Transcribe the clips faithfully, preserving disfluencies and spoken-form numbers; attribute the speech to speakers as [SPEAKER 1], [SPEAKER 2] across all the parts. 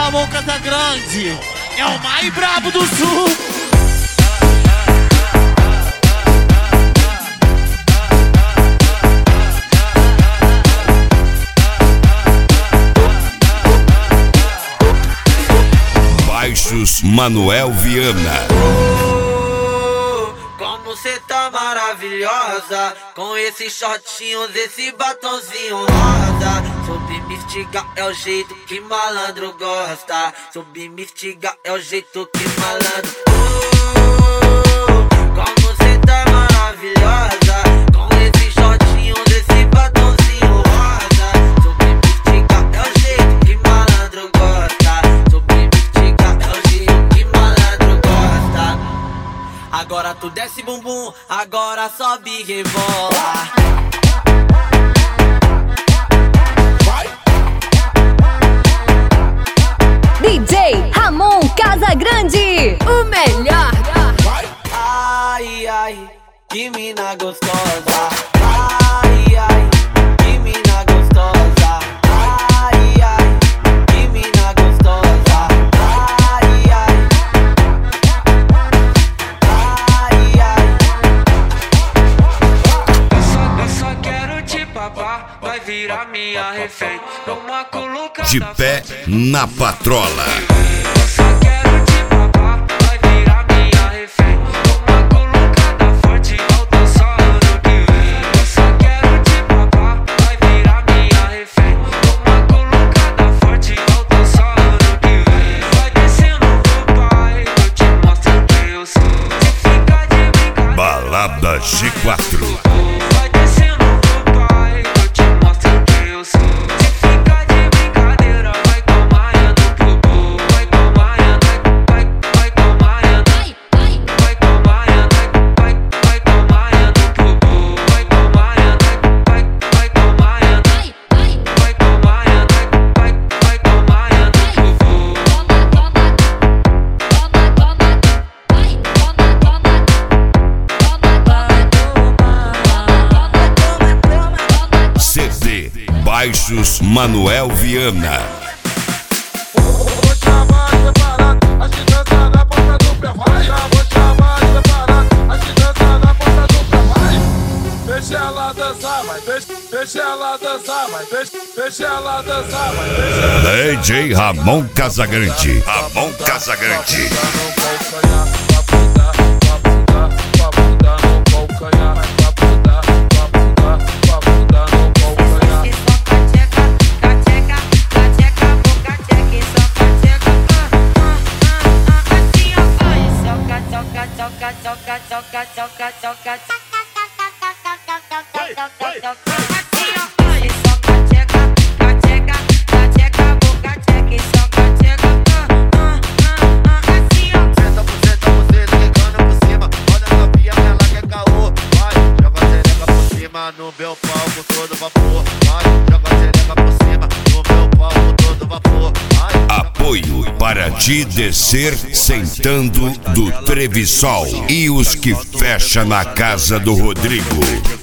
[SPEAKER 1] Ramon Casagrande é o mais brabo do sul.
[SPEAKER 2] Baixos Manuel Viana.
[SPEAKER 3] Como cê tá maravilhosa, com esses shortinhos, esse batonzinho rosa. Soube me instigar, é o jeito que malandro gosta. Soube me instigar, é o jeito que malandro. Oh, como cê tá maravilhosa, com esses shortinhos, esse batonzinho rosa. Soube me instigar, é o jeito que malandro gosta. Soube me instigar, é o jeito que malandro gosta. Agora tu desce bumbum, agora sobe e rebola.
[SPEAKER 4] D J Ramon Casagrande, o melhor.
[SPEAKER 3] Ai, ai, que mina gostosa. Ai, ai, que mina gostosa. Ai, ai, que mina gostosa. Ai, ai, ai, ai.
[SPEAKER 5] Eu só, eu só quero te papar, vai virar minha refém. Uma coloca
[SPEAKER 2] De pé na patrola.
[SPEAKER 5] Eu só quero te papar, vai virar minha refém. Uma colocada forte, alta só ano que vem. Eu só quero te papar, vai virar minha refém. Uma colocada forte, alta só ano que vem. Vai descendo pro pai, eu te mostro quem eu sou. Se ficar de brincadeira,
[SPEAKER 2] Balada G quatro.
[SPEAKER 5] vai descendo pro pai, eu te mostro quem eu sou. Se ficar de brincadeira, vai comaiando pro gol. Vai comaiando, vai, vai comaiando. Vai comaiando, vai, vai comaiando pro gol. Vai comaiando, vai, vai comaiando. Vai comaiando, vai, vai comaiando pro gol.
[SPEAKER 2] C D Baixos Manuel Viana.
[SPEAKER 6] Vou chamar separado, a dança na ponta do pé vai. Vou chamar separado, a dança na ponta do pé vai. Deixa ela dançar, vai, deixa, deixa ela dançar, vai, deixa, deixa ela dançar, vai, deixa ela dançar.
[SPEAKER 2] D J Ramon Casagrande. Ramon Casagrande.
[SPEAKER 6] No meu palco todo vapor, vai, joga a xereca por cima. No meu palco todo vapor, vai.
[SPEAKER 2] Apoio para te descer sentando do Trevisol e os que fecha na casa do Rodrigo.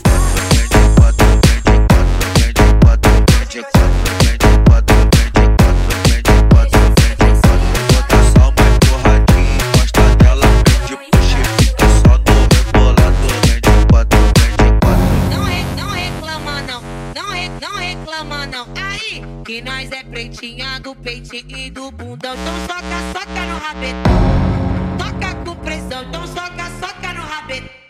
[SPEAKER 3] Que nós é pretinha do peitinho e do bundão. Então soca, soca no rabetão. Toca com pressão, então soca, soca no rabetão.